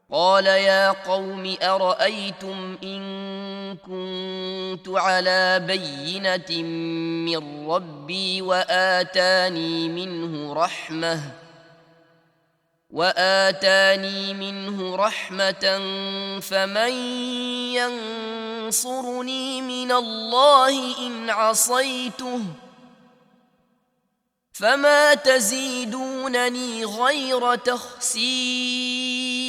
قال يا قوم أرأيتم إن كنت على بينة من ربي وآتاني منه رحمة فمن ينصرني من الله إن عصيته فما تزيدونني غير تخسير.